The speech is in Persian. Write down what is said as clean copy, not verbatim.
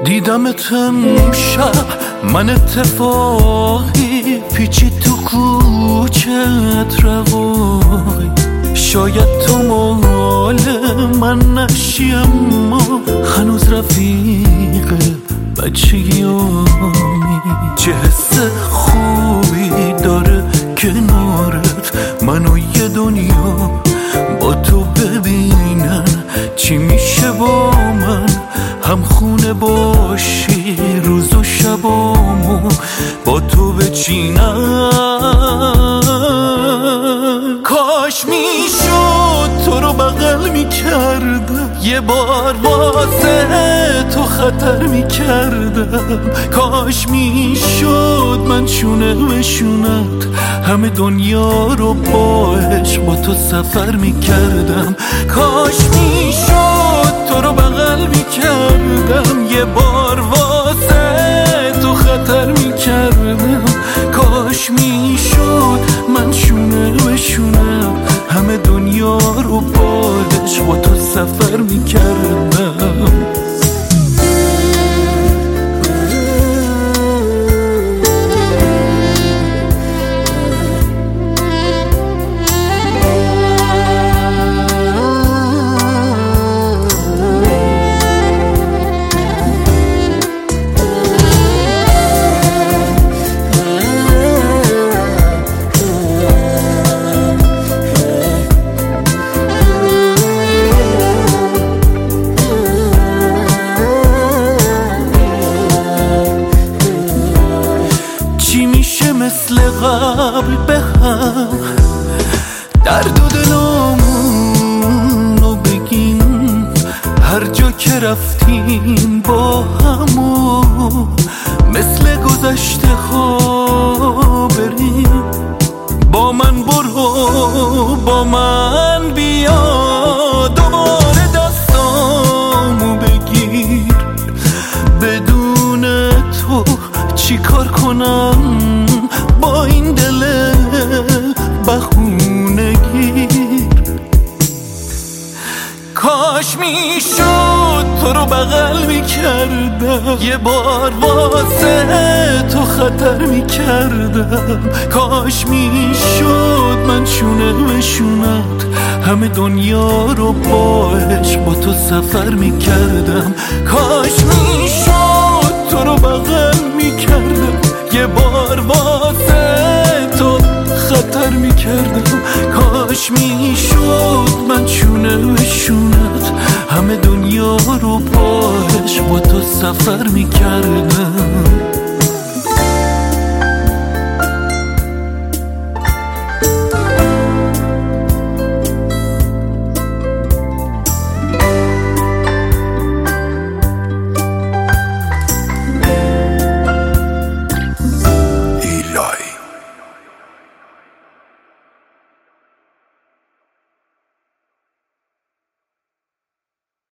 دیدمت امشب من اتفاقی پیچید تو کوچت روای شاید تو مال من نشی اما هنوز رفیق بچگیامی چه حس خوبی داره کنارت منو یه دنیا با تو ببینن چی میشه با من هم خونه باشی روز و شبامو با تو بچینم کاش میشد تو رو بغل میکردم یه بار واسه تو خطر میکردم کاش میشد من شونه به شونت همه دنیا رو با عشق با تو سفر میکردم کاش میشد تو رو بغل میکردم یه بار واسه تو خطر میکردم کاش میشد من شونه به شونم همه دنیا رو با عشق با تو سفر میکردم مثل قبل به هم درد و دلامونو بگیم هر جا که رفتیم با همو مثل گذشته ها بریم با من برو با من بیا دوباره دستامو بگیر بدون تو چی کار کنم با این دل بخونه گیر کاش میشد تو رو بغل میکردم یه بار واسه تو خطر میکردم کاش میشد من شونه به شونت همه دنیا رو با عشق با تو سفر میکردم کاش میشد تو رو بغل میکردم یه بار واسه تو خطر میکردم کاش میشد من شونه به شونت همه دنیا رو با عشق با تو سفر میکردم